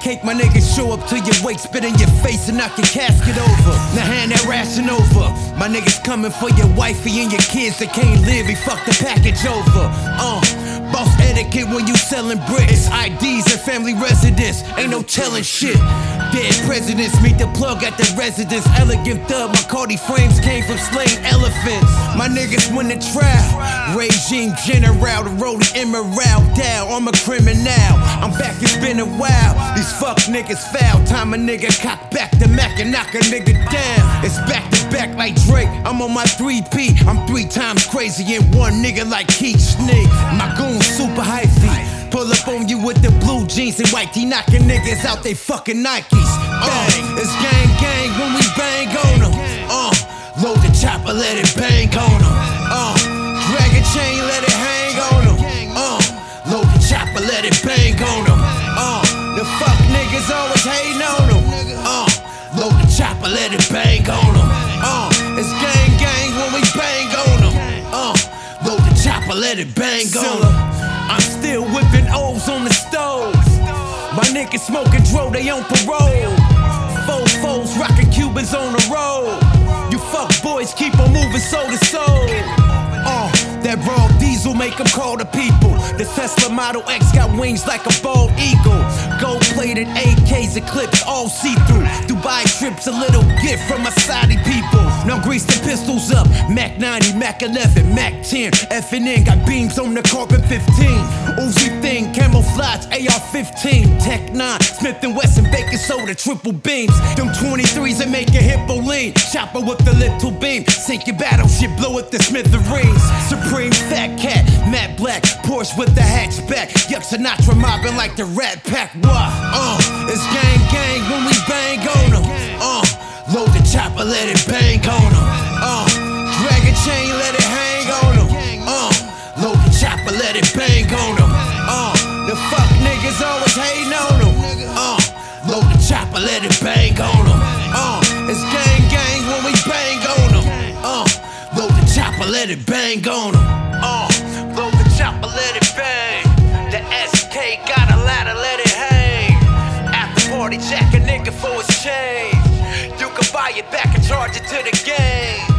cake, my niggas show up to your wake, spit in your face and knock your casket over. Now hand that ration over. My niggas coming for your wifey and your kids that can't live, he fucked the package over. Boss etiquette when you selling bricks, IDs and family residence, ain't no telling shit. Dead presidents meet the plug at the residence. Elegant thug, McCarty frames came from slain elephants. My niggas win the trial. Regime general, the rollie immoral down. I'm a criminal. I'm back, it's been a while. These fuck niggas foul. Time a nigga cock back the Mac and knock a nigga down. It's back to back like Drake. I'm on my 3P. I'm 3 times crazy and one nigga like Keith Snake. My goon super hyphy. Pull up on you with the blue jeans and white tee, knocking niggas out they fucking Nikes. It's gang gang when we bang on them. Load the chopper, let it bang on them. Drag a chain, let it hang on them. Load the chopper, let it bang on them. The fuck niggas always hating on them. Load the chopper, let it bang on them. It's gang gang when we bang on them. Load the chopper, let it bang on them. I'm still whipping O's on the stove. My niggas smoking dro, they on parole. Fofos rocking Cubans on the road. You fuck boys keep on moving soul to soul. That raw diesel make them call the people. The Tesla Model X got wings like a bald eagle. Gold plated AKs and clips all see-through. Dubai trips a little gift from my Saudi people. Now grease the pistols up. Mac 90, Mac 11, Mac 10. FNN got beams on the Carbon 15. Uzi thing, camouflage, AR-15. Tech 9, Smith & Wesson, baking soda, triple beams. Them 23s that make a hippo lean. Chopper with the little beam. Sink your battleship, blow up the smithereens. Supreme fat cat, matte black, Porsche with the hatchback. Yuck Sinatra mobbing like the Rat Pack. What? It's gang gang when we bang on them. Load the chopper, let it bang on them. Drag a chain, let it hang on them. Load the chopper, let it bang on them. The fuck niggas always hating on them. Load the chopper, let it bang on them. It's gang gang when we bang on them. Load the chopper, let it bang on them. Load the chopper, let it bang. The SK got a ladder, let it hang. After party, jack a nigga for his chain. You can buy it back and charge it to the game.